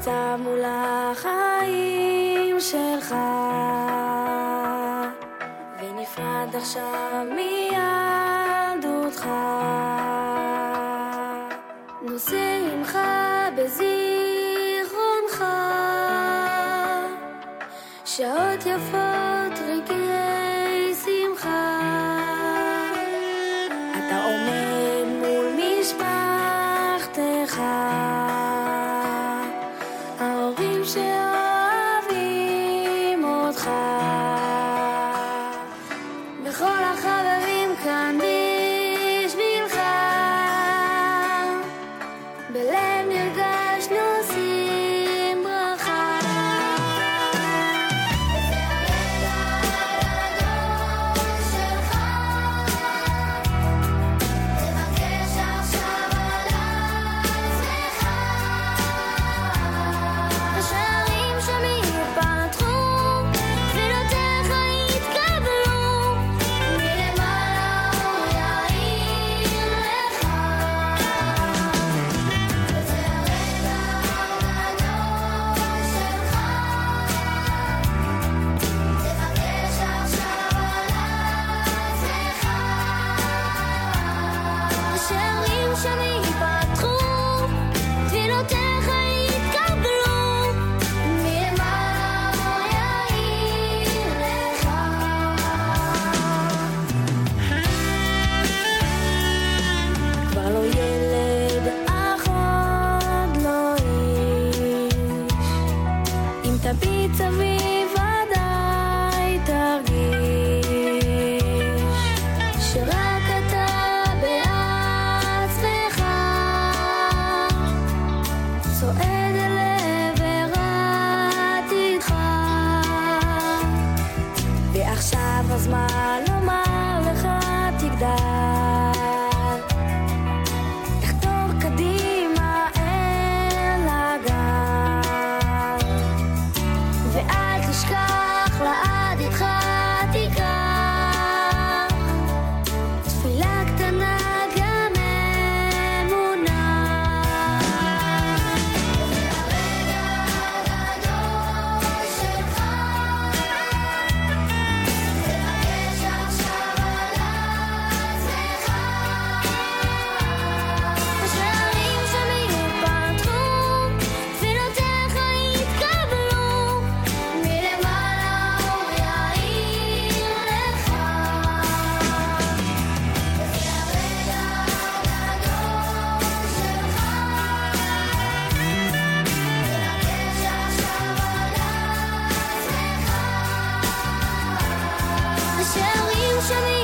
ניצב מול החיים שלך ונפרד עכשיו מילדותך, נושא עמך בזיכרונך שעות יפות רגעי שמחה. אתה עומד מול משפחתך, ההורים שאוהבים אותך, וכל החברים כאן בשבילך, בלב נרגש נושאים ברכה. זה הרגע הגדול שלך, תבקש עכשיו על עצמך, השערים שם ייפתחו, תפילותיך יתקבלו, מלמעלה הוא יאיר לך. זה הרגע הגדול שלך, תבקש עכשיו על עצמך, השערים שם ייפתחו, תפילותיך יתקבלו, מלמעלה הוא יאיר לך. כבר לא ילד, אך עוד לא איש, אם תביט סביב ודאי תרגיש שרק אתה בעצמך צועד אל עבר עתידך, ועכשיו הזמן לומר לך תגדל, תחתור קדימה אל הגל, ואל תשכח לעד איתך תיקח תפילה קטנה גם אמונה. זה הרגע הגדול שלך, תבקש עכשיו על עצמך, השערים שם ייפתחו, תפילותיך יתקבלו, מלמעלה הוא יאיר לך. זה הרגע הגדול שלך, תבקש עכשיו על עצמך, השערים שם